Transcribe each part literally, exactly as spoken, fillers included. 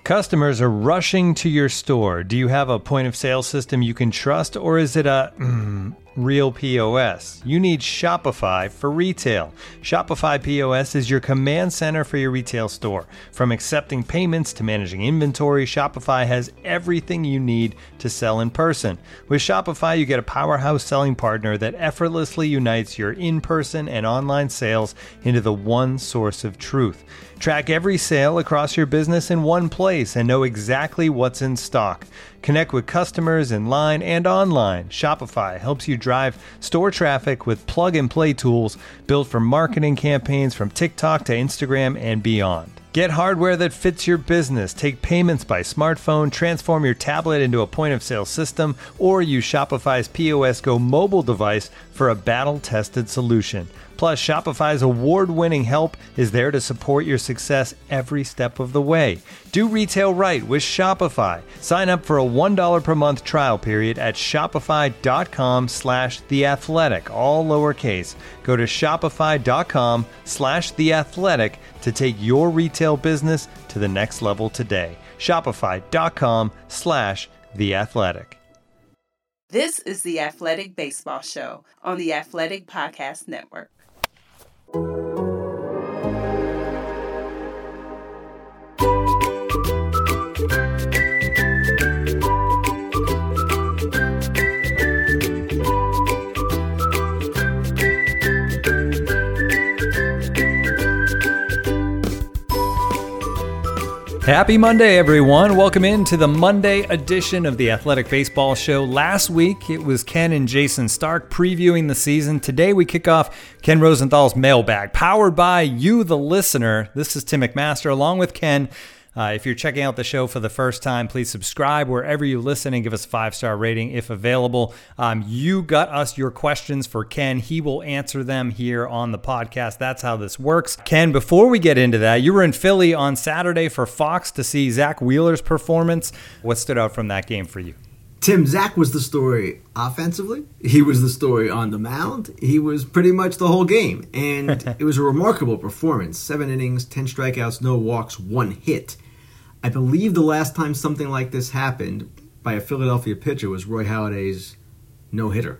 Customers are rushing to your store. Do you have a point of sale system you can trust, or is it a mm, real P O S? You need Shopify for retail. Shopify P O S is your command center for your retail store. From accepting payments to managing inventory, Shopify has everything you need to sell in person. With Shopify, you get a powerhouse selling partner that effortlessly unites your in-person and online sales into the one source of truth. Track every sale across your business in one place and know exactly what's in stock. Connect with customers in line and online. Shopify helps you drive store traffic with plug-and-play tools built for marketing campaigns from TikTok to Instagram and beyond. Get hardware that fits your business. Take payments by smartphone, transform your tablet into a point-of-sale system, or use Shopify's P O S Go mobile device for a battle-tested solution. Plus, Shopify's award-winning help is there to support your success every step of the way. Do retail right with Shopify. Sign up for a one dollar per month trial period at shopify.com slash theathletic, all lowercase. Go to shopify.com slash theathletic to take your retail business to the next level today. Shopify.com slash theathletic. This is the Athletic Baseball Show on the Athletic Podcast Network. Happy Monday, everyone. Welcome into the Monday edition of the Athletic Baseball Show. Last week, it was Ken and Jason Stark previewing the season. Today, we kick off Ken Rosenthal's mailbag, powered by you, the listener. This is Tim McMaster, along with Ken. Uh, if you're checking out the show for the first time, please subscribe wherever you listen and give us a five-star rating if available. Um, you got us your questions for Ken. He will answer them here on the podcast. That's how this works. Ken, before we get into that, you were in Philly on Saturday for Fox to see Zack Wheeler's performance. What stood out from that game for you? Tim, Zack was the story offensively. He was the story on the mound. He was pretty much the whole game. And it was a remarkable performance. Seven innings, ten strikeouts, no walks, one hit. I believe the last time something like this happened by a Philadelphia pitcher was Roy Halladay's no-hitter.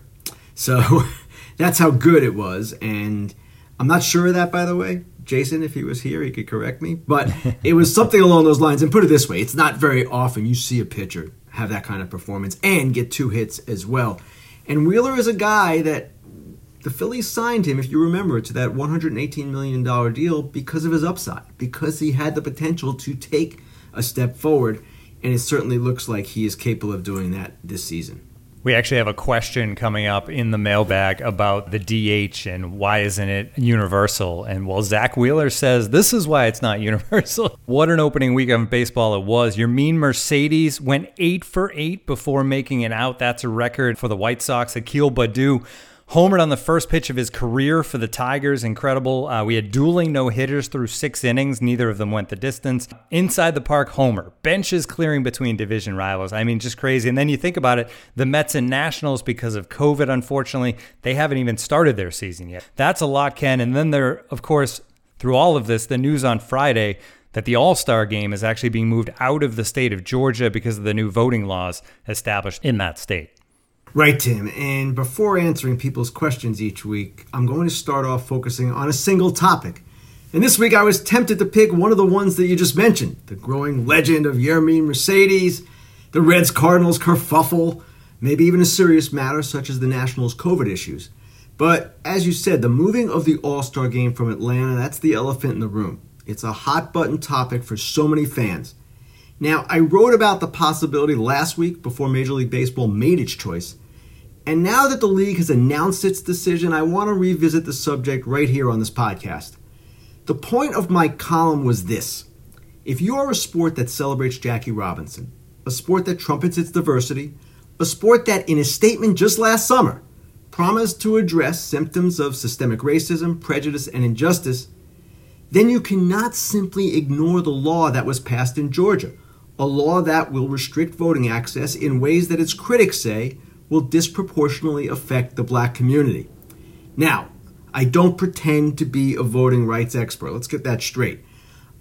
So that's how good it was. And I'm not sure of that, by the way. Jason, if he was here, he could correct me. But it was something along those lines. And put it this way, it's not very often you see a pitcher have that kind of performance and get two hits as well. And Wheeler is a guy that the Phillies signed him, if you remember, to that one hundred eighteen million dollars deal because of his upside, because he had the potential to take a step forward, and it certainly looks like he is capable of doing that this season. We actually have a question coming up in the mailbag about the D H and why isn't it universal? And well, Zack Wheeler says this is why it's not universal. What an opening week of baseball it was. Your mean Mercedes went eight for eight before making it out. That's a record for the White Sox. Akil Baddoo homered on the first pitch of his career for the Tigers. Incredible. Uh, we had dueling no-hitters through six innings. Neither of them went the distance. Inside the park homer. Benches clearing between division rivals. I mean, just crazy. And then you think about it, the Mets and Nationals, because of COVID, unfortunately, they haven't even started their season yet. That's a lot, Ken. And then there, of course, through all of this, the news on Friday that the All-Star game is actually being moved out of the state of Georgia because of the new voting laws established in that state. Right, Tim. And before answering people's questions each week, I'm going to start off focusing on a single topic. And this week I was tempted to pick one of the ones that you just mentioned, the growing legend of Yermin Mercedes, the Reds-Cardinals kerfuffle, maybe even a serious matter such as the Nationals' COVID issues. But as you said, the moving of the All-Star game from Atlanta, that's the elephant in the room. It's a hot-button topic for so many fans. Now, I wrote about the possibility last week before Major League Baseball made its choice. And now that the league has announced its decision, I want to revisit the subject right here on this podcast. The point of my column was this. If you are a sport that celebrates Jackie Robinson, a sport that trumpets its diversity, a sport that, in a statement just last summer, promised to address symptoms of systemic racism, prejudice, and injustice, then you cannot simply ignore the law that was passed in Georgia, a law that will restrict voting access in ways that its critics say will disproportionately affect the black community. Now, I don't pretend to be a voting rights expert. Let's get that straight.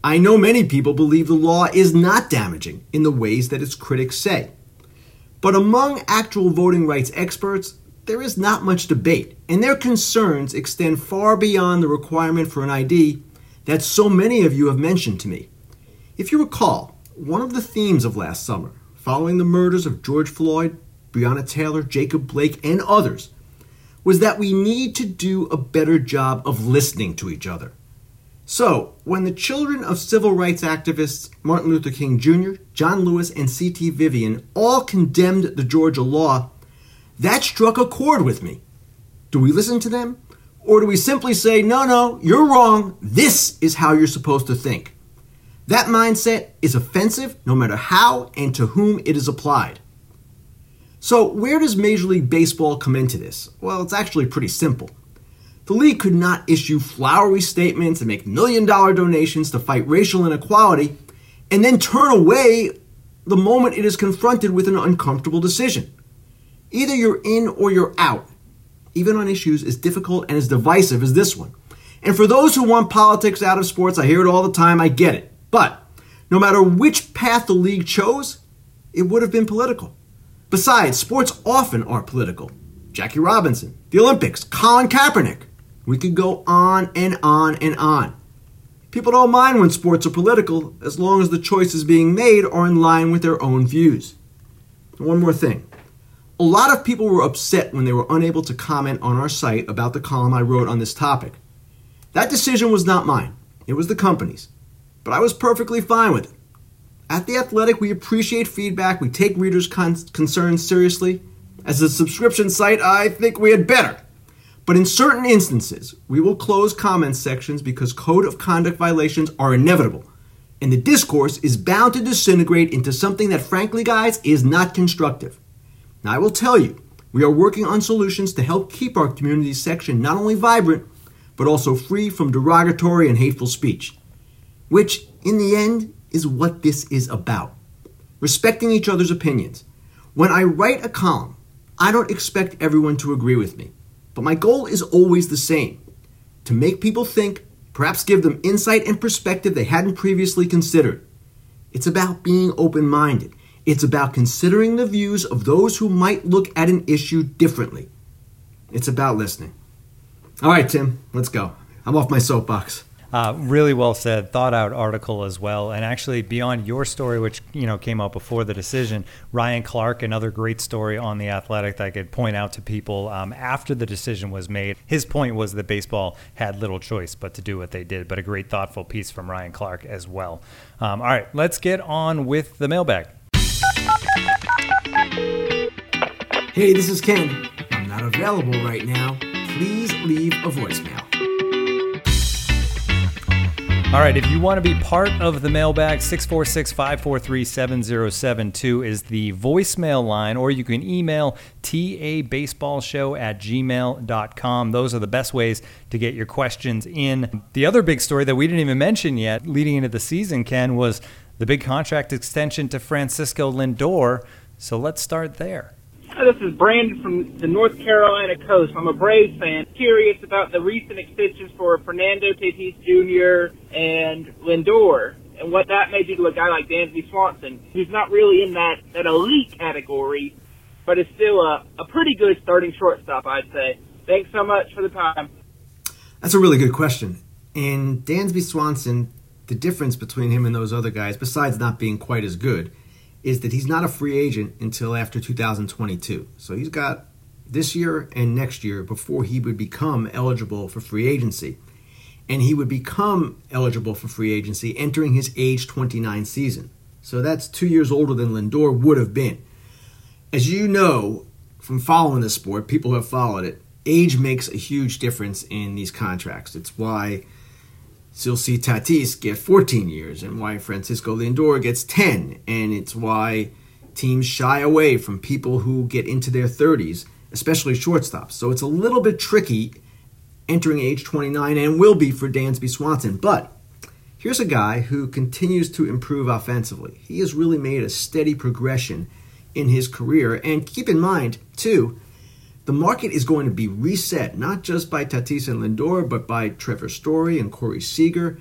I know many people believe the law is not damaging in the ways that its critics say. But among actual voting rights experts, there is not much debate, and their concerns extend far beyond the requirement for an I D that so many of you have mentioned to me. If you recall, one of the themes of last summer, following the murders of George Floyd, Breonna Taylor, Jacob Blake, and others, was that we need to do a better job of listening to each other. So, when the children of civil rights activists Martin Luther King Junior, John Lewis, and C T Vivian all condemned the Georgia law, that struck a chord with me. Do we listen to them? Or do we simply say, no, no, you're wrong, this is how you're supposed to think? That mindset is offensive no matter how and to whom it is applied. So where does Major League Baseball come into this? Well, it's actually pretty simple. The league could not issue flowery statements and make million-dollar donations to fight racial inequality and then turn away the moment it is confronted with an uncomfortable decision. Either you're in or you're out, even on issues as difficult and as divisive as this one. And for those who want politics out of sports, I hear it all the time, I get it. But no matter which path the league chose, it would have been political. Besides, sports often are political. Jackie Robinson, the Olympics, Colin Kaepernick. We could go on and on and on. People don't mind when sports are political as long as the choices being made are in line with their own views. One more thing. A lot of people were upset when they were unable to comment on our site about the column I wrote on this topic. That decision was not mine. It was the company's. But I was perfectly fine with it. At The Athletic, we appreciate feedback. We take readers' con- concerns seriously. As a subscription site, I think we had better. But in certain instances, we will close comment sections because code of conduct violations are inevitable. And the discourse is bound to disintegrate into something that, frankly, guys, is not constructive. Now, I will tell you, we are working on solutions to help keep our community section not only vibrant, but also free from derogatory and hateful speech. Which, in the end, is what this is about. Respecting each other's opinions. When I write a column, I don't expect everyone to agree with me. But my goal is always the same. To make people think, perhaps give them insight and perspective they hadn't previously considered. It's about being open-minded. It's about considering the views of those who might look at an issue differently. It's about listening. All right, Tim, let's go. I'm off my soapbox. Uh, really well said, thought out article as well. And actually beyond your story, which, you know, came out before the decision, Ryan Clark, another great story on The Athletic that I could point out to people um, after the decision was made. His point was that baseball had little choice but to do what they did, but a great thoughtful piece from Ryan Clark as well. Um, all right, let's get on with the mailbag. Hey, this is Ken. I'm not available right now. Please leave a voicemail. All right, if you want to be part of the mailbag, six four six, five four three, seven zero seven two is the voicemail line, or you can email tabaseballshow at gmail dot com. Those are the best ways to get your questions in. The other big story that we didn't even mention yet leading into the season, Ken, was the big contract extension to Francisco Lindor. So let's start there. Hi, this is Brandon from the North Carolina coast. I'm a Braves fan. Curious about the recent extensions for Fernando Tatis Junior and Lindor and what that may do to a guy like Dansby Swanson, who's not really in that, that elite category, but is still a, a pretty good starting shortstop, I'd say. Thanks so much for the time. That's a really good question. And Dansby Swanson, the difference between him and those other guys, besides not being quite as good, is that he's not a free agent until after two thousand twenty-two. So he's got this year and next year before he would become eligible for free agency. And he would become eligible for free agency entering his age twenty-nine season. So that's two years older than Lindor would have been. As you know, from following this sport, people who have followed it, age makes a huge difference in these contracts. It's why you'll see Tatis get fourteen years and why Francisco Lindor gets ten. And it's why teams shy away from people who get into their thirties, especially shortstops. So it's a little bit tricky entering age twenty-nine and will be for Dansby Swanson. But here's a guy who continues to improve offensively. He has really made a steady progression in his career. And keep in mind, too, the market is going to be reset, not just by Tatis and Lindor, but by Trevor Story and Corey Seager.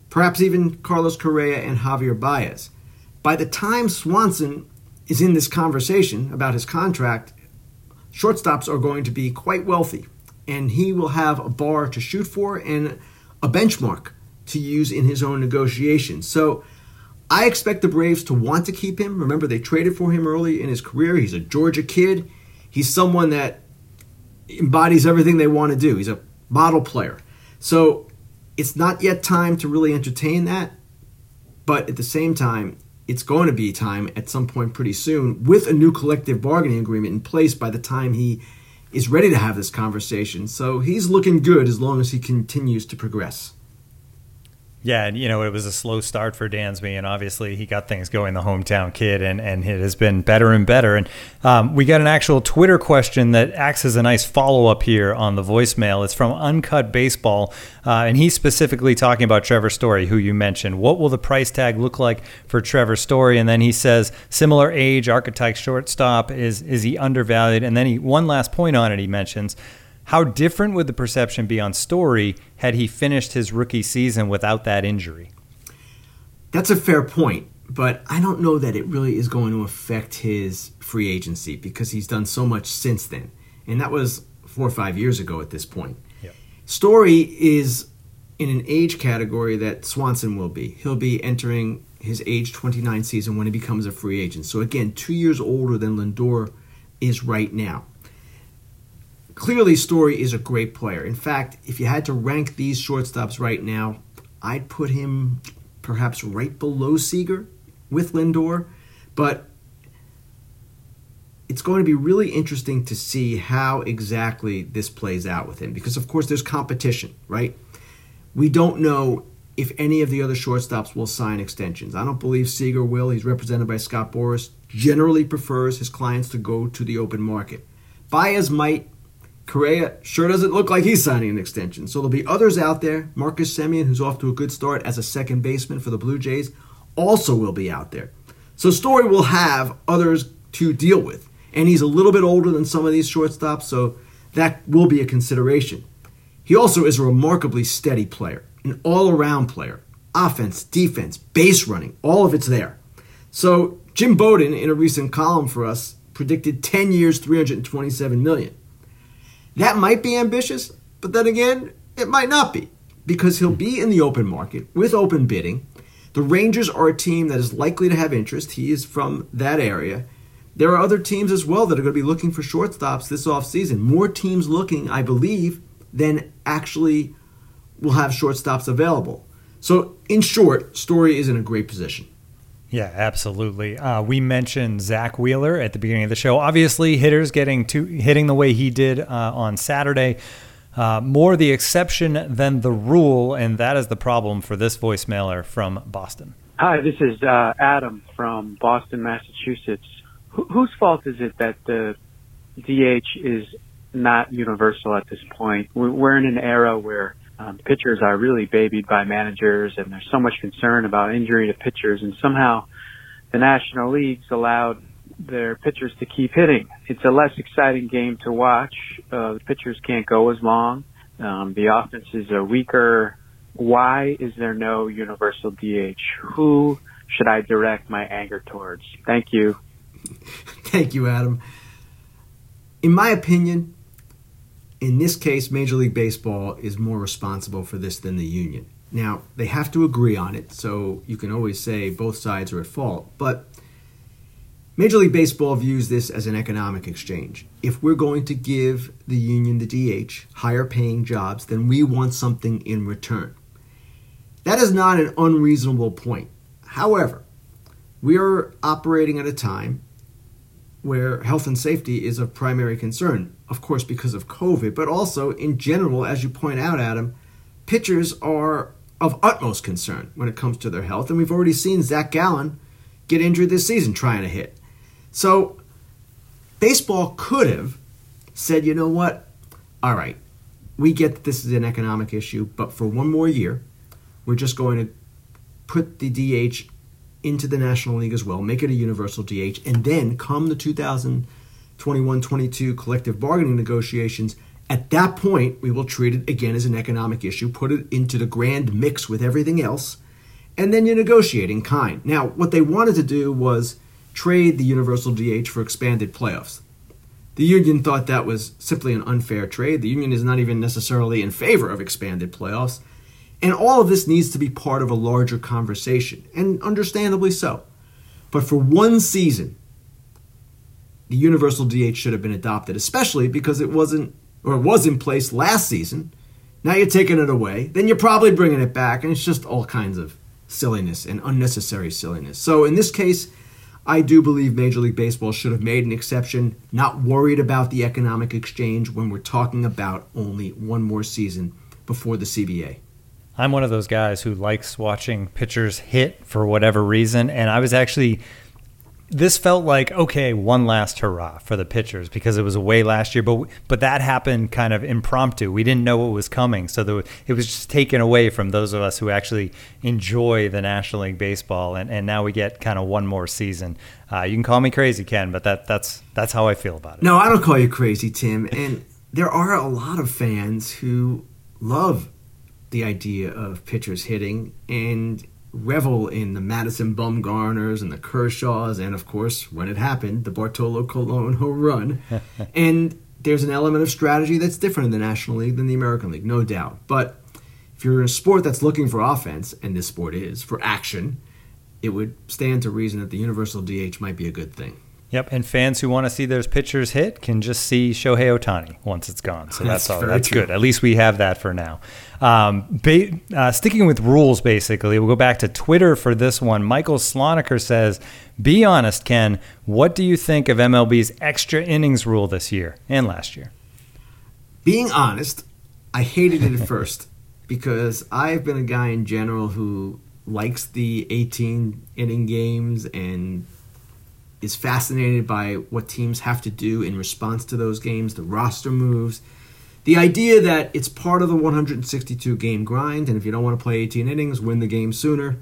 perhaps even Carlos Correa and Javier Baez. By the time Swanson is in this conversation about his contract, shortstops are going to be quite wealthy, and he will have a bar to shoot for and a benchmark to use in his own negotiations. So I expect the Braves to want to keep him. Remember, they traded for him early in his career. He's a Georgia kid. He's someone that embodies everything they want to do. He's a model player. So it's not yet time to really entertain that, but at the same time, it's going to be time at some point pretty soon with a new collective bargaining agreement in place by the time he is ready to have this conversation. So he's looking good as long as he continues to progress. Yeah, and you know, it was a slow start for Dansby, and obviously he got things going, the hometown kid, and, and it has been better and better. And um, we got an actual Twitter question that acts as a nice follow-up here on the voicemail. It's from Uncut Baseball, uh, and he's specifically talking about Trevor Story, who you mentioned. What will the price tag look like for Trevor Story? And then he says, similar age, archetype shortstop, is is he undervalued? And then he one last point on it, he mentions, how different would the perception be on Story had he finished his rookie season without that injury? That's a fair point, but I don't know that it really is going to affect his free agency because he's done so much since then. And that was four or five years ago at this point. Yep. Story is in an age category that Swanson will be. He'll be entering his age twenty-nine season when he becomes a free agent. So again, two years older than Lindor is right now. Clearly, Story is a great player. In fact, if you had to rank these shortstops right now, I'd put him perhaps right below Seager with Lindor. But it's going to be really interesting to see how exactly this plays out with him. Because, of course, there's competition, right? We don't know if any of the other shortstops will sign extensions. I don't believe Seager will. He's represented by Scott Boras. Generally prefers his clients to go to the open market. Baez might. Correa sure doesn't look like he's signing an extension. So there'll be others out there. Marcus Semien, who's off to a good start as a second baseman for the Blue Jays, also will be out there. So Story will have others to deal with. And he's a little bit older than some of these shortstops, so that will be a consideration. He also is a remarkably steady player, an all-around player. Offense, defense, base running, all of it's there. So Jim Bowden, in a recent column for us, predicted ten years, three hundred twenty-seven million dollars. That might be ambitious, but then again, it might not be, because he'll be in the open market with open bidding. The Rangers are a team that is likely to have interest. He is from that area. There are other teams as well that are going to be looking for shortstops this offseason. More teams looking, I believe, than actually will have shortstops available. So, in short, Story is in a great position. Yeah, absolutely. Uh, we mentioned Zach Wheeler at the beginning of the show. Obviously, hitters getting to hitting the way he did uh, on Saturday. Uh, more the exception than the rule, and that is the problem for this voicemailer from Boston. Hi, this is uh, Adam from Boston, Massachusetts. Wh- whose fault is it that the D H is not universal at this point? We're in an era where Um, pitchers are really babied by managers, and there's so much concern about injury to pitchers, and somehow the National League's allowed their pitchers to keep hitting. It's a less exciting game to watch. Uh, the pitchers can't go as long. Um, the offenses are weaker. Why is there no universal D H? Who should I direct my anger towards? Thank you. Thank you, Adam. In my opinion, in this case, Major League Baseball is more responsible for this than the union. Now, they have to agree on it, so you can always say both sides are at fault. But Major League Baseball views this as an economic exchange. If we're going to give the union, the D H, higher paying jobs, then we want something in return. That is not an unreasonable point. However, we are operating at a time where health and safety is of primary concern, of course because of COVID, but also in general, as you point out, Adam, pitchers are of utmost concern when it comes to their health, and we've already seen Zach Gallen get injured this season trying to hit. So baseball could have said, you know what, all right, we get that this is an economic issue, but for one more year, we're just going to put the D H into the National League as well, make it a universal D H, and then come the two thousand twenty-one twenty-two collective bargaining negotiations, At that point, we will treat it again as an economic issue, put it into the grand mix with everything else, and then you negotiate in kind. Now, what they wanted to do was trade the universal D H for expanded playoffs. The union thought that was simply an unfair trade. The union is not even necessarily in favor of expanded playoffs. And all of this needs to be part of a larger conversation, and understandably so. But for one season, the universal D H should have been adopted, especially because it wasn't, or it was in place last season. Now you're taking it away. Then you're probably bringing it back, and it's just all kinds of silliness and unnecessary silliness. So in this case, I do believe Major League Baseball should have made an exception, not worried about the economic exchange when we're talking about only one more season before the C B A. I'm one of those guys who likes watching pitchers hit for whatever reason, and I was actually, this felt like, okay, one last hurrah for the pitchers because it was away last year, but but that happened kind of impromptu. We didn't know what was coming, so there, it was just taken away from those of us who actually enjoy the National League Baseball, and, and now we get kind of one more season. Uh, you can call me crazy, Ken, but that that's that's how I feel about it. No, I don't call you crazy, Tim, and there are a lot of fans who love the idea of pitchers hitting and revel in the Madison Bumgarners and the Kershaws and, of course, when it happened, the Bartolo Colon home run. And there's an element of strategy that's different in the National League than the American League, no doubt. But if you're in a sport that's looking for offense, and this sport is, for action, it would stand to reason that the universal D H might be a good thing. Yep, and fans who want to see those pitchers hit can just see Shohei Ohtani once it's gone. So that's, that's all. That's true. Good. At least we have that for now. Um, ba- uh, sticking with rules, basically, we'll go back to Twitter for this one. Michael Sloniker says, be honest, Ken, what do you think of M L B's extra innings rule this year and last year? Being honest, I hated it at first because I've been a guy in general who likes the eighteen-inning games and is fascinated by what teams have to do in response to those games, the roster moves, the idea that it's part of the one hundred sixty-two game grind, and if you don't want to play eighteen innings, win the game sooner.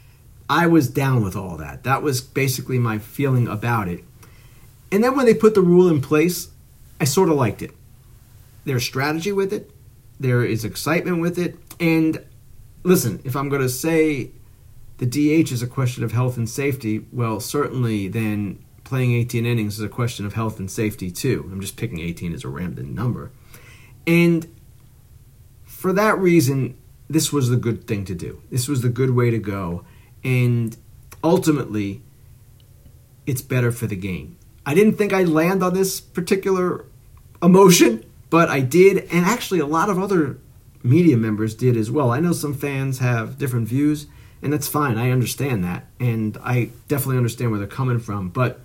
I was down with all that. That was basically my feeling about it. And then when they put the rule in place, I sort of liked it. There's strategy with it. There is excitement with it. And listen, if I'm going to say the D H is a question of health and safety, well, certainly then playing eighteen innings is a question of health and safety too. I'm just picking eighteen as a random number. And for that reason, this was the good thing to do. This was the good way to go. And ultimately, it's better for the game. I didn't think I'd land on this particular emotion, but I did. And actually, a lot of other media members did as well. I know some fans have different views, and that's fine. I understand that. And I definitely understand where they're coming from. But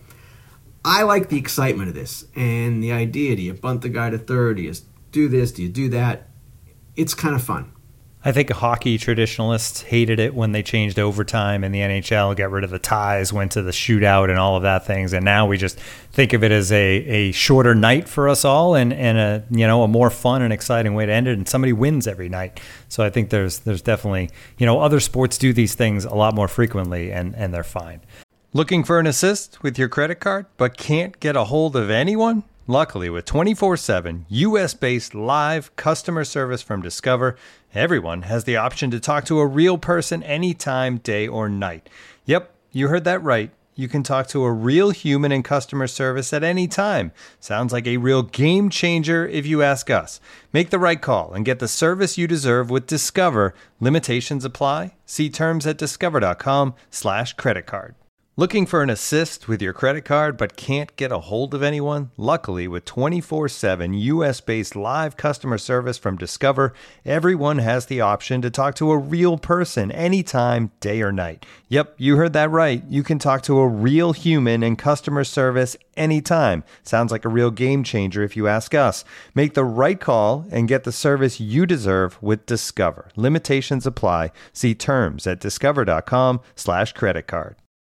I like the excitement of this and the idea. Do you bunt the guy to third? Do you do this? Do you do that? It's kind of fun. I think hockey traditionalists hated it when they changed overtime in the N H L, got rid of the ties, went to the shootout and all of that things. And now we just think of it as a, a shorter night for us all and, and a, you know, a more fun and exciting way to end it. And somebody wins every night. So I think there's there's definitely, you know, other sports do these things a lot more frequently and, and they're fine. Looking for an assist with your credit card but can't get a hold of anyone? Luckily, with twenty-four seven U S-based live customer service from Discover, everyone has the option to talk to a real person anytime, day or night. Yep, you heard that right. You can talk to a real human in customer service at any time. Sounds like a real game changer if you ask us. Make the right call and get the service you deserve with Discover. Limitations apply. See terms at discover.com slash credit card. Looking for an assist with your credit card but can't get a hold of anyone? Luckily, with twenty-four seven U S-based live customer service from Discover, everyone has the option to talk to a real person anytime, day or night. Yep, you heard that right. You can talk to a real human in customer service anytime. Sounds like a real game changer if you ask us. Make the right call and get the service you deserve with Discover. Limitations apply. See terms at discover.com slash credit card.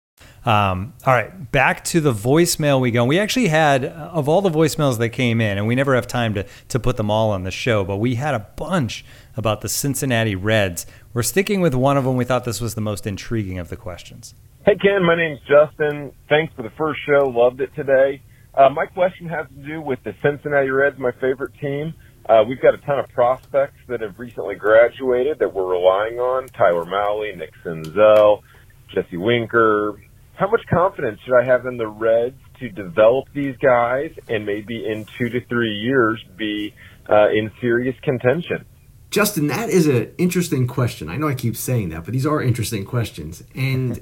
Um, all right, back to the voicemail we go. We actually had, of all the voicemails that came in, and we never have time to, to put them all on the show, but we had a bunch about the Cincinnati Reds. We're sticking with one of them. We thought this was the most intriguing of the questions. Hey, Ken, my name's Justin. Thanks for the first show. Loved it today. Uh, my question has to do with the Cincinnati Reds, my favorite team. Uh, we've got a ton of prospects that have recently graduated that we're relying on. Tyler Mahle, Nick Senzel, Jesse Winker. How much confidence should I have in the Reds to develop these guys and maybe in two to three years be uh, in serious contention? Justin, that is an interesting question. I know I keep saying that, but these are interesting questions. And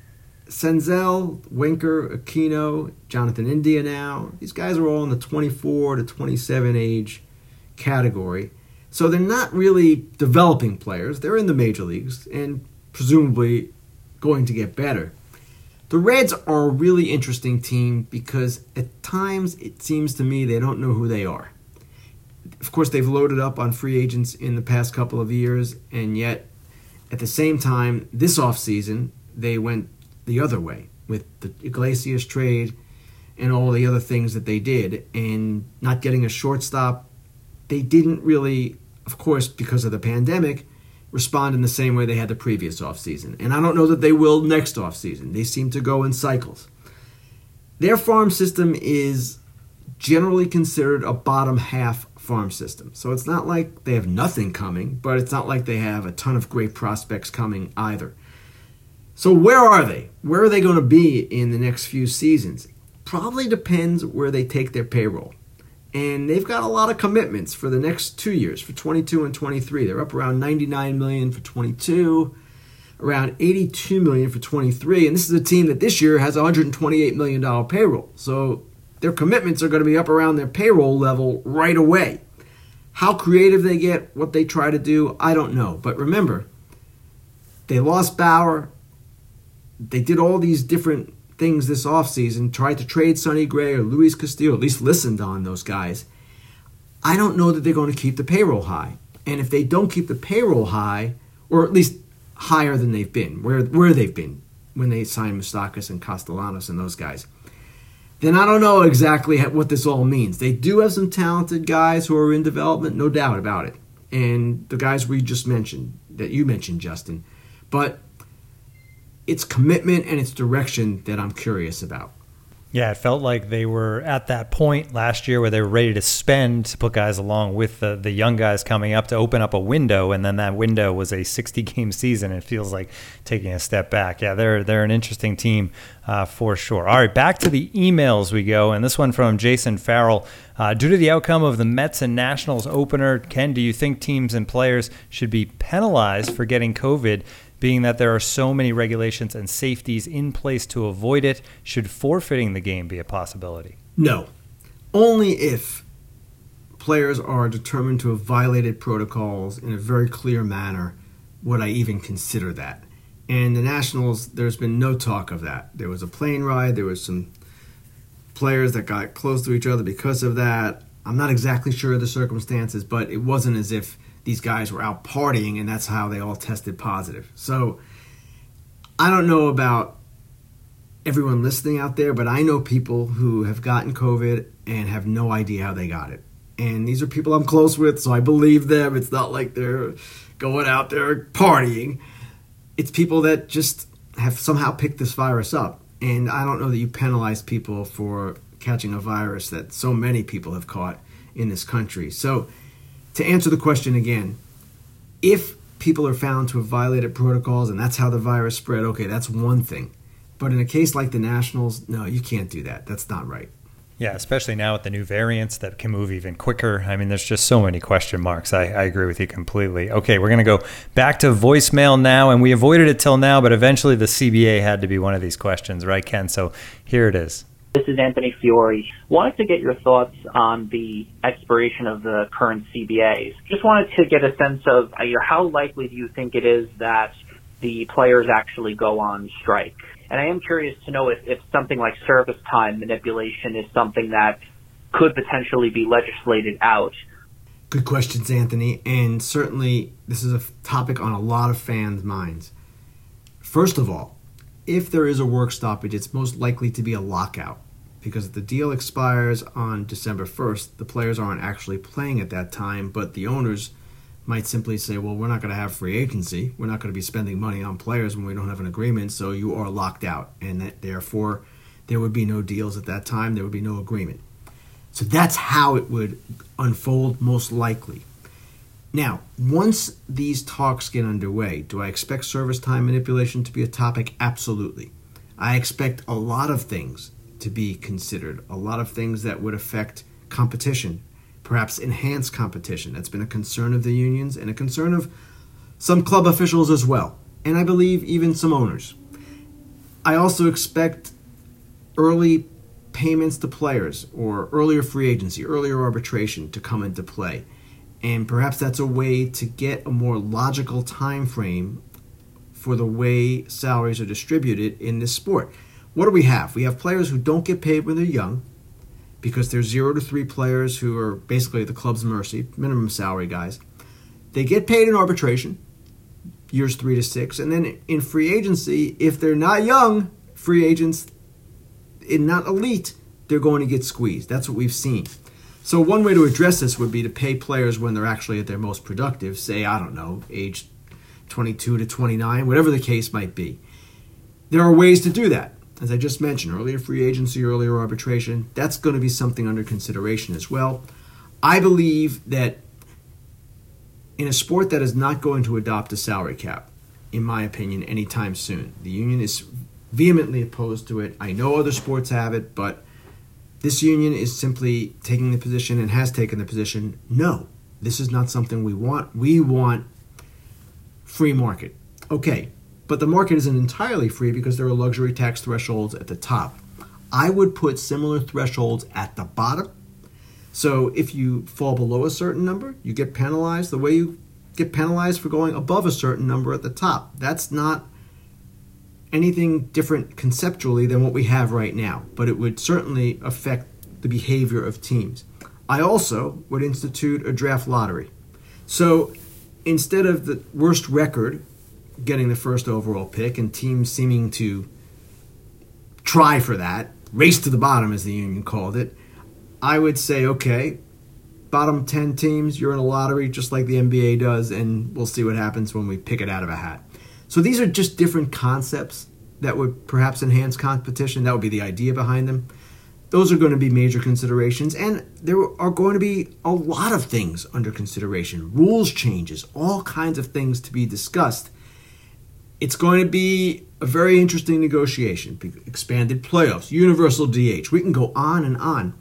Senzel, Winker, Aquino, Jonathan India now, these guys are all in the twenty-four to twenty-seven age category. So they're not really developing players. They're in the major leagues and presumably going to get better. The Reds are a really interesting team because at times it seems to me they don't know who they are. Of course, they've loaded up on free agents in the past couple of years, and yet at the same time, this offseason, they went the other way with the Iglesias trade and all the other things that they did, and not getting a shortstop. They didn't really, of course, because of the pandemic, respond in the same way they had the previous offseason. And I don't know that they will next offseason. They seem to go in cycles. Their farm system is generally considered a bottom half farm system. So it's not like they have nothing coming, but it's not like they have a ton of great prospects coming either. So where are they? Where are they going to be in the next few seasons? Probably depends where they take their payroll. And they've got a lot of commitments for the next two years, for twenty-two and twenty-three. They're up around ninety-nine million dollars for twenty-two, around eighty-two million dollars for twenty-three. And this is a team that this year has a one hundred twenty-eight million dollars payroll. So their commitments are going to be up around their payroll level right away. How creative they get, what they try to do, I don't know. But remember, they lost Bauer. They did all these different things this offseason, tried to trade Sonny Gray or Luis Castillo, at least listened on those guys. I don't know that they're going to keep the payroll high. And if they don't keep the payroll high, or at least higher than they've been, where where they've been when they signed Moustakas and Castellanos and those guys, then I don't know exactly what this all means. They do have some talented guys who are in development, no doubt about it. And the guys we just mentioned, that you mentioned, Justin. But it's commitment and it's direction that I'm curious about. Yeah, it felt like they were at that point last year where they were ready to spend to put guys along with the, the young guys coming up to open up a window, and then that window was a sixty-game season. It feels like taking a step back. Yeah, they're they're an interesting team uh, for sure. All right, back to the emails we go, and this one from Jason Farrell. Uh, due to the outcome of the Mets and Nationals opener, Ken, do you think teams and players should be penalized for getting COVID? Being that there are so many regulations and safeties in place to avoid it, should forfeiting the game be a possibility? No. Only if players are determined to have violated protocols in a very clear manner would I even consider that. And the Nationals, there's been no talk of that. There was a plane ride. There was some players that got close to each other because of that. I'm not exactly sure of the circumstances, but it wasn't as if these guys were out partying and that's how they all tested positive. So I don't know about everyone listening out there, but I know people who have gotten COVID and have no idea how they got it. And these are people I'm close with, so I believe them. It's not like they're going out there partying. It's people that just have somehow picked this virus up. And I don't know that you penalize people for catching a virus that so many people have caught in this country. So to answer the question again, if people are found to have violated protocols and that's how the virus spread, okay, that's one thing. But in a case like the Nationals, no, you can't do that. That's not right. Yeah, especially now with the new variants that can move even quicker. I mean, there's just so many question marks. I, I agree with you completely. Okay, we're going to go back to voicemail now, and we avoided it till now, but eventually the C B A had to be one of these questions, right, Ken? So here it is. This is Anthony Fiore. Wanted to get your thoughts on the expiration of the current C B As. Just wanted to get a sense of uh, how likely do you think it is that the players actually go on strike? And I am curious to know if, if something like service time manipulation is something that could potentially be legislated out. Good questions, Anthony. And certainly this is a topic on a lot of fans' minds. First of all, if there is a work stoppage, it's most likely to be a lockout, because if the deal expires on December first, the players aren't actually playing at that time, but the owners might simply say, well, we're not going to have free agency. We're not going to be spending money on players when we don't have an agreement, so you are locked out. And that, therefore, there would be no deals at that time. There would be no agreement. So that's how it would unfold most likely. Now, once these talks get underway, do I expect service time manipulation to be a topic? Absolutely. I expect a lot of things to be considered, a lot of things that would affect competition, perhaps enhance competition. That's been a concern of the unions and a concern of some club officials as well, and I believe even some owners. I also expect early payments to players or earlier free agency, earlier arbitration to come into play. And perhaps that's a way to get a more logical time frame for the way salaries are distributed in this sport. What do we have? We have players who don't get paid when they're young because they're zero to three players who are basically at the club's mercy, minimum salary guys. They get paid in arbitration, years three to six. And then in free agency, if they're not young free agents, and not elite, they're going to get squeezed. That's what we've seen. So one way to address this would be to pay players when they're actually at their most productive, say, I don't know, age twenty-two to twenty-nine, whatever the case might be. There are ways to do that. As I just mentioned, earlier free agency, earlier arbitration, that's going to be something under consideration as well. I believe that in a sport that is not going to adopt a salary cap, in my opinion, anytime soon, the union is vehemently opposed to it. I know other sports have it, but this union is simply taking the position and has taken the position, no, this is not something we want. We want free market. Okay, but the market isn't entirely free because there are luxury tax thresholds at the top. I would put similar thresholds at the bottom. So if you fall below a certain number, you get penalized the way you get penalized for going above a certain number at the top. That's not anything different conceptually than what we have right now, but it would certainly affect the behavior of teams. I also would institute a draft lottery. So instead of the worst record getting the first overall pick and teams seeming to try for that, race to the bottom as the union called it, I would say, okay, bottom ten teams, you're in a lottery just like the N B A does, and we'll see what happens when we pick it out of a hat. So these are just different concepts that would perhaps enhance competition. That would be the idea behind them. Those are going to be major considerations, and there are going to be a lot of things under consideration. Rules changes, all kinds of things to be discussed. It's going to be a very interesting negotiation. Expanded playoffs, universal D H. We can go on and on.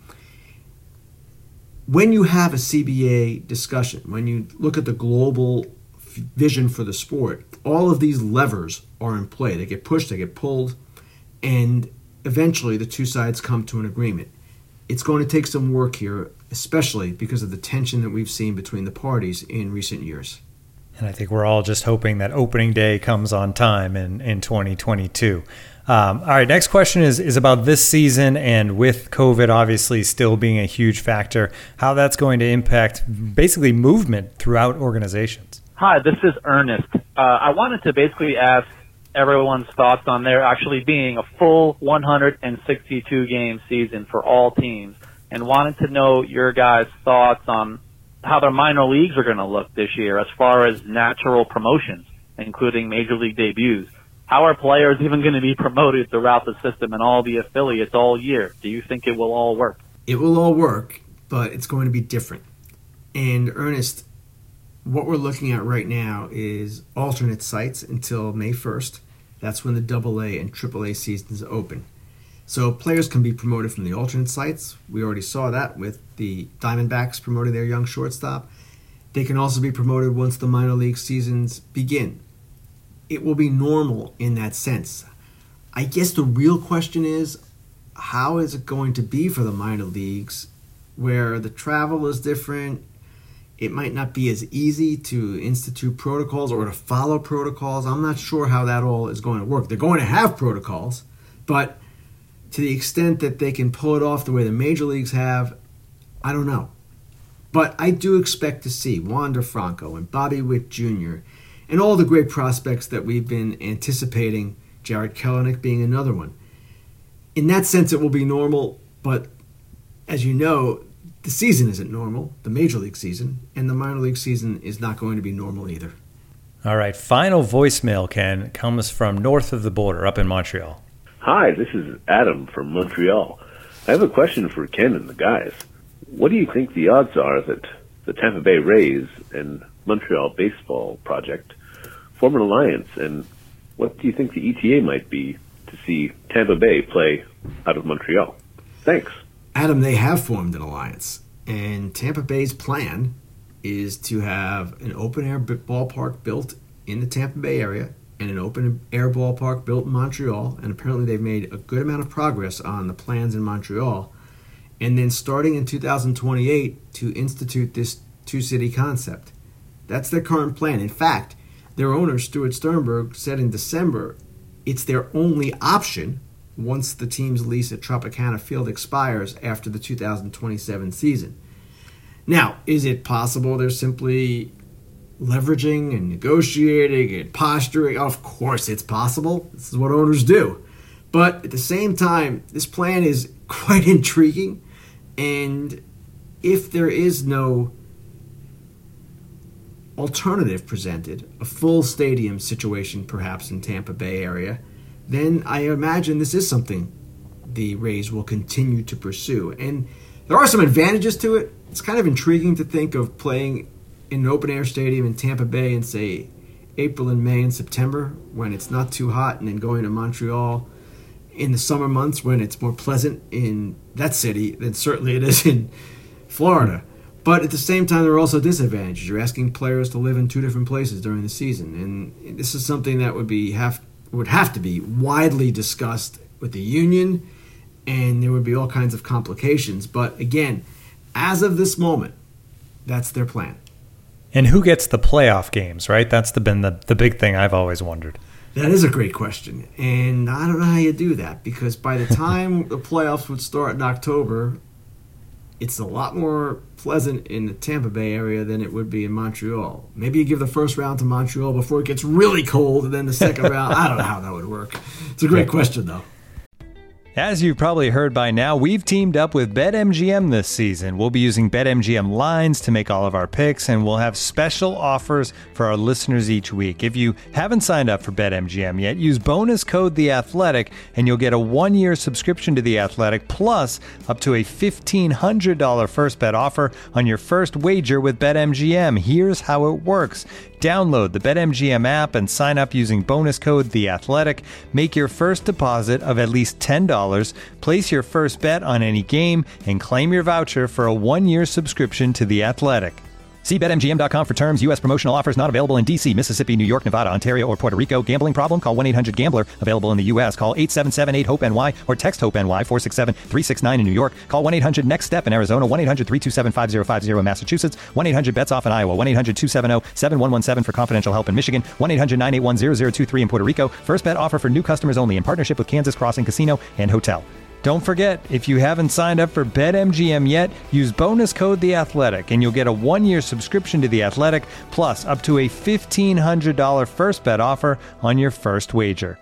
When you have a C B A discussion, when you look at the global vision for the sport, all of these levers are in play. They get pushed, they get pulled, and eventually the two sides come to an agreement. It's going to take some work here, especially because of the tension that we've seen between the parties in recent years. And I think we're all just hoping that opening day comes on time in, in twenty twenty-two. Um, all right, next question is, is about this season, and with COVID obviously still being a huge factor, how that's going to impact basically movement throughout organizations. Hi, this is Ernest. Uh, I wanted to basically ask everyone's thoughts on there actually being a full one hundred sixty-two game season for all teams, and wanted to know your guys' thoughts on how their minor leagues are going to look this year as far as natural promotions, including major league debuts. How are players even going to be promoted throughout the system and all the affiliates all year? Do you think it will all work? It will all work, but it's going to be different. And Ernest, what we're looking at right now is alternate sites until May first. That's when the double A and triple A seasons open. So players can be promoted from the alternate sites. We already saw that with the Diamondbacks promoting their young shortstop. They can also be promoted once the minor league seasons begin. It will be normal in that sense. I guess the real question is, how is it going to be for the minor leagues where the travel is different? It might not be as easy to institute protocols or to follow protocols. I'm not sure how that all is going to work. They're going to have protocols, but to the extent that they can pull it off the way the major leagues have, I don't know. But I do expect to see Wander Franco and Bobby Witt Junior and all the great prospects that we've been anticipating, Jared Kelenic being another one. In that sense, it will be normal, but as you know, the season isn't normal, the major league season, and the minor league season is not going to be normal either. All right, final voicemail, Ken, comes from north of the border up in Montreal. Hi, this is Adam from Montreal. I have a question for Ken and the guys. what do you think the odds are that the Tampa Bay Rays and Montreal Baseball Project form an alliance, and what do you think the E T A might be to see Tampa Bay play out of Montreal? Thanks. Adam, they have formed an alliance, and Tampa Bay's plan is to have an open-air ballpark built in the Tampa Bay area and an open-air ballpark built in Montreal, and apparently they've made a good amount of progress on the plans in Montreal, and then starting in two thousand twenty-eight to institute this two-city concept. That's their current plan. In fact, their owner, Stuart Sternberg, said in December it's their only option once the team's lease at Tropicana Field expires after the two thousand twenty-seven season. Now, is it possible they're simply leveraging and negotiating and posturing? Of course it's possible. This is what owners do. But at the same time, this plan is quite intriguing. And if there is no alternative presented, a full stadium situation perhaps in Tampa Bay area, then I imagine this is something the Rays will continue to pursue. And there are some advantages to it. It's kind of intriguing to think of playing in an open-air stadium in Tampa Bay in, say, April and May and September when it's not too hot, and then going to Montreal in the summer months when it's more pleasant in that city than certainly it is in Florida. But at the same time, there are also disadvantages. You're asking players to live in two different places during the season, and this is something that would be have would have to be widely discussed with the union, and there would be all kinds of complications. But again, as of this moment, that's their plan. And who gets the playoff games, right? That's the, been the, the big thing I've always wondered. That is a great question. And I don't know how you do that, because by the time the playoffs would start in October, it's a lot more pleasant in the Tampa Bay area than it would be in Montreal. Maybe you give the first round to Montreal before it gets really cold, and then the second round. I don't know how that would work. It's a great question, though. As you've probably heard by now, we've teamed up with BetMGM this season. We'll be using BetMGM lines to make all of our picks, and we'll have special offers for our listeners each week. If you haven't signed up for BetMGM yet, use bonus code The Athletic, and you'll get a one-year subscription to The Athletic, plus up to a fifteen hundred dollars first bet offer on your first wager with BetMGM. Here's how it works. Download the BetMGM app and sign up using bonus code The Athletic. Make your first deposit of at least ten dollars. Place your first bet on any game and claim your voucher for a one-year subscription to The Athletic. See Bet M G M dot com for terms. U S promotional offers not available in D C, Mississippi, New York, Nevada, Ontario, or Puerto Rico. Gambling problem? Call one eight hundred gambler. Available in the U S. Call eight seven seven eight hope N Y or text HOPE-NY four six seven three six nine in New York. Call one eight hundred next step in Arizona. one eight hundred three two seven five zero five zero in Massachusetts. one eight hundred bets off in Iowa. one eight hundred two seven zero seven one one seven for confidential help in Michigan. one eight hundred nine eight one zero zero two three in Puerto Rico. First bet offer for new customers only in partnership with Kansas Crossing Casino and Hotel. Don't forget, if you haven't signed up for BetMGM yet, use bonus code The Athletic, and you'll get a one-year subscription to The Athletic, plus up to a fifteen hundred dollars first bet offer on your first wager.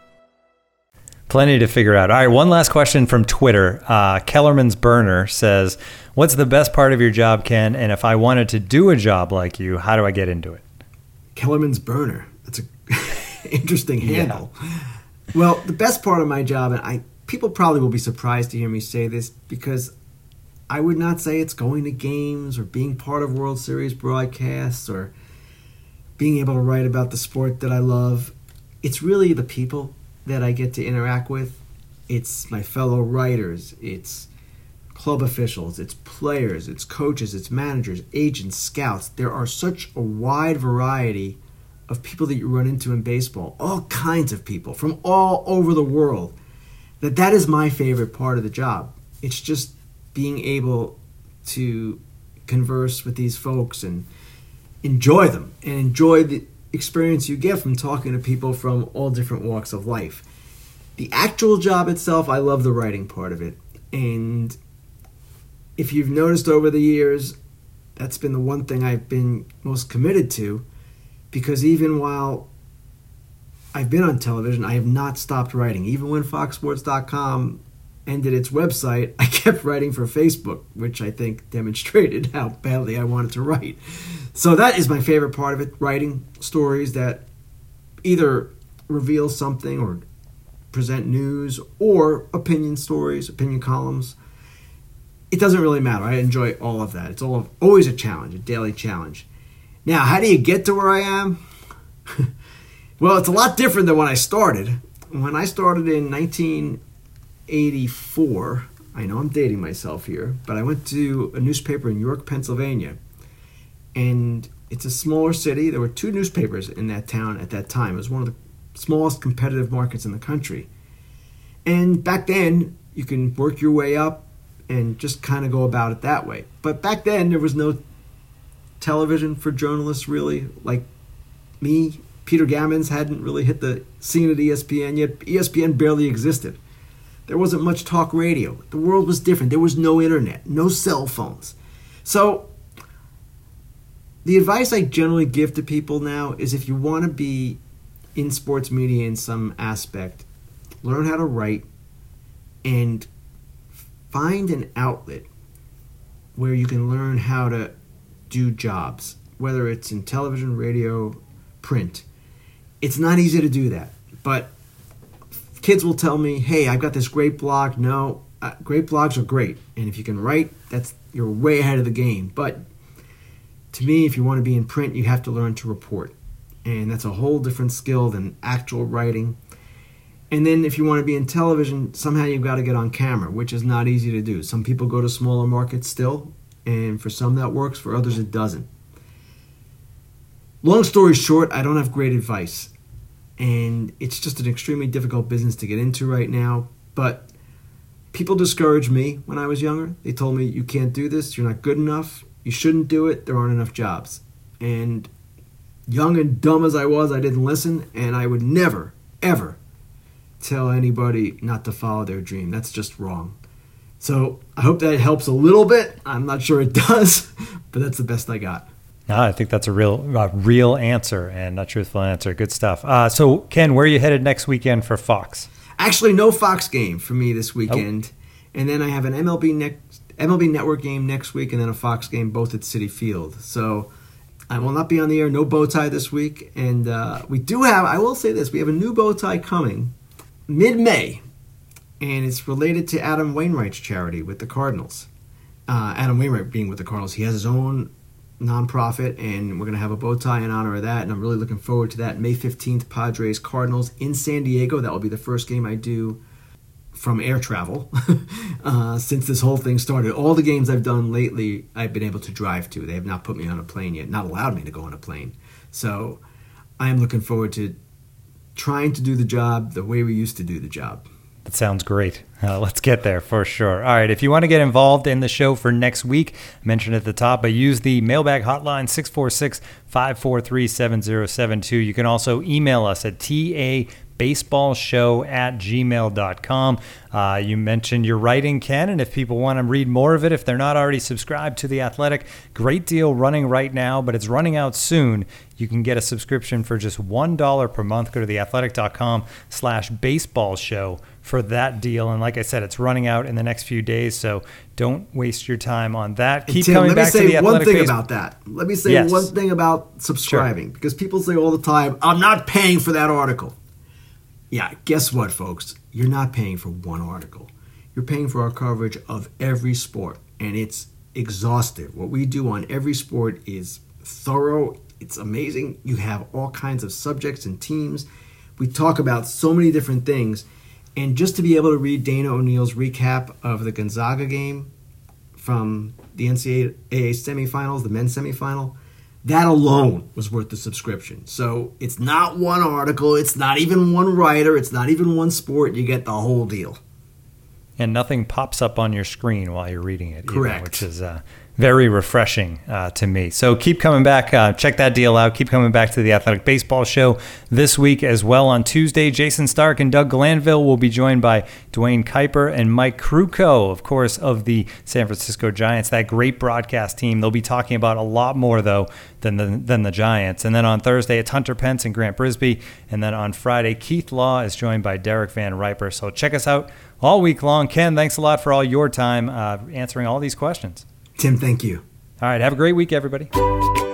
Plenty to figure out. All right, one last question from Twitter. Uh, Kellerman's Burner says, what's the best part of your job, Ken? And if I wanted to do a job like you, how do I get into it? Kellerman's Burner. That's an interesting handle. Yeah. Well, the best part of my job, and I people probably will be surprised to hear me say this, because I would not say it's going to games or being part of World Series broadcasts or being able to write about the sport that I love. It's really the people that I get to interact with. It's my fellow writers. It's club officials. It's players. It's coaches. It's managers, agents, scouts. There are such a wide variety of people that you run into in baseball, all kinds of people from all over the world. That that is my favorite part of the job. It's just being able to converse with these folks and enjoy them and enjoy the experience you get from talking to people from all different walks of life. The actual job itself, I love the writing part of it. And if you've noticed over the years, that's been the one thing I've been most committed to, because even while I've been on television, I have not stopped writing. Even when Fox Sports dot com ended its website, I kept writing for Facebook, which I think demonstrated how badly I wanted to write. So that is my favorite part of it, writing stories that either reveal something or present news, or opinion stories, opinion columns. it doesn't really matter. I enjoy all of that. It's all always a challenge, a daily challenge. Now, how do you get to where I am? Well, it's a lot different than when I started. When I started in nineteen eighty-four, I know I'm dating myself here, but I went to a newspaper in York, Pennsylvania. And it's a smaller city. There were two newspapers in that town at that time. It was one of the smallest competitive markets in the country. And back then, you can work your way up and just kind of go about it that way. But back then, there was no television for journalists, really. Like me, Peter Gammons hadn't really hit the scene at E S P N yet. E S P N barely existed. There wasn't much talk radio. The world was different. There was no internet, no cell phones. So the advice I generally give to people now is if you want to be in sports media in some aspect, learn how to write and find an outlet where you can learn how to do jobs, whether it's in television, radio, print. It's not easy to do that, but kids will tell me, hey, I've got this great blog. No, uh, great blogs are great, and if you can write, that's you're way ahead of the game. But to me, if you want to be in print, you have to learn to report, and that's a whole different skill than actual writing. And then if you want to be in television, somehow you've got to get on camera, which is not easy to do. Some people go to smaller markets still, and for some that works, for others it doesn't. Long story short, I don't have great advice, and it's just an extremely difficult business to get into right now. But people discouraged me when I was younger. They told me, you can't do this, you're not good enough, you shouldn't do it, there aren't enough jobs. And young and dumb as I was, I didn't listen, and I would never, ever tell anybody not to follow their dream. That's just wrong. So I hope that helps a little bit. I'm not sure it does, but that's the best I got. No, I think that's a real uh, real answer and a truthful answer. Good stuff. Uh, so, Ken, where are you headed next weekend for Fox? Actually, no Fox game for me this weekend. Oh. And then I have an M L B next, M L B Network game next week and then a Fox game, both at Citi Field. So I will not be on the air. No bow tie this week. And uh, we do have, I will say this, we have a new bow tie coming mid-May. And it's related to Adam Wainwright's charity with the Cardinals. Uh, Adam Wainwright being with the Cardinals. He has his own nonprofit, and we're going to have a bow tie in honor of that, and I'm really looking forward to that. May fifteenth, Padres Cardinals in San Diego. That will be the first game I do from air travel uh, since this whole thing started. All the games I've done lately, I've been able to drive to. They have not put me on a plane yet, not allowed me to go on a plane. So I am looking forward to trying to do the job the way we used to do the job. That sounds great. Uh, let's get there for sure. All right. If you want to get involved in the show for next week, I mentioned at the top, but use the mailbag hotline six four six, five four three, seven zero seven two. You can also email us at T A baseball show at gmail dot com. Uh, you mentioned your writing, Ken, and if people want to read more of it, if they're not already subscribed to The Athletic, great deal running right now, but it's running out soon. You can get a subscription for just one dollar per month. Go to theathletic.com slash baseball show for that deal. And like I said, it's running out in the next few days, so don't waste your time on that. Keep Tim, coming back to The Athletic. Let me say one thing Base- about that. Let me say yes. one thing about subscribing, sure. because people say all the time, I'm not paying for that article. Yeah, guess what, folks? You're not paying for one article. You're paying for our coverage of every sport, and it's exhaustive. What we do on every sport is thorough. It's amazing. You have all kinds of subjects and teams. We talk about so many different things, and just to be able to read Dana O'Neill's recap of the Gonzaga game from the N C double A semifinals, the men's semifinal, that alone was worth the subscription. So it's not one article, it's not even one writer, it's not even one sport. You get the whole deal. And nothing pops up on your screen while you're reading it. Correct. Either, which is uh, very refreshing uh, to me. So keep coming back. Uh, check that deal out. Keep coming back to the Athletic Baseball Show this week as well. On Tuesday, Jason Stark and Doug Glanville will be joined by Dwayne Kuiper and Mike Krukow, of course, of the San Francisco Giants, that great broadcast team. They'll be talking about a lot more, though, than the, than the Giants. And then on Thursday, it's Hunter Pence and Grant Brisbee. And then on Friday, Keith Law is joined by Derek Van Riper. So check us out all week long. Ken, thanks a lot for all your time uh, answering all these questions. Tim, thank you. All right, have a great week, everybody.